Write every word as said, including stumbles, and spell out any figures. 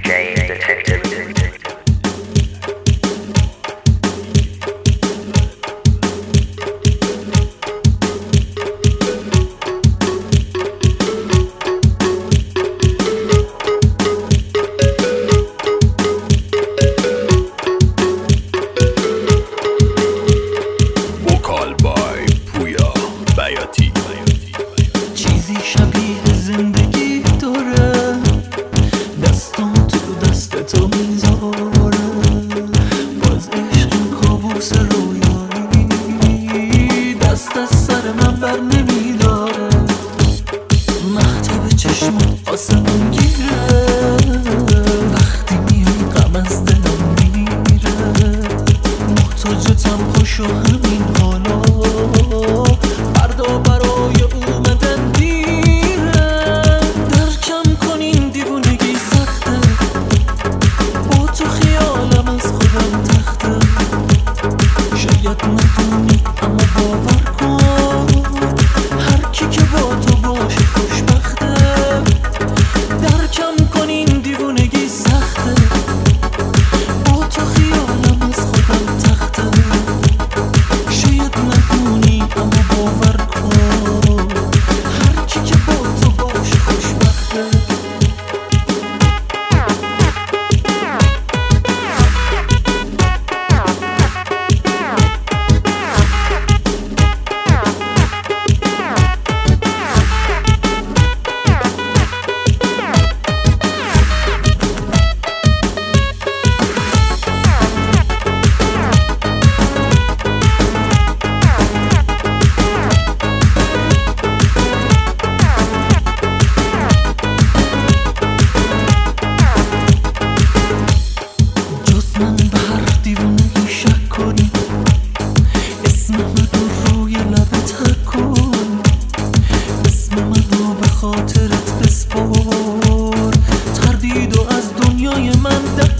J Detective. چیزی شبیه زندگی داره، دستم تو دست تو میذاره، باز عشق کابوس رویایی دست از سر من بر نمیداره. مهتاب چشمت آسمون گیره، وقتی میای غم از دلم میره، محتاجتم خوش و همین حالا فردا برای اومدن دیره. درکم کن این دیوونگی سخته، با تو خیالم از خودم تخته، شاید ندونی اما باور کن هر کی که با تو باشه خوشبخته. درکم کن این دیوونگی سخته، با تو خیالم از خودم تخته، شاید ندونی اما باور کن هر کی که با تو باشه خوشبخته. من به هر دیوونگی شک کنی، اسم من رو روی لبت حک کن، اسم من رو به خاطرت بسپار، تردید و از دنیای من دک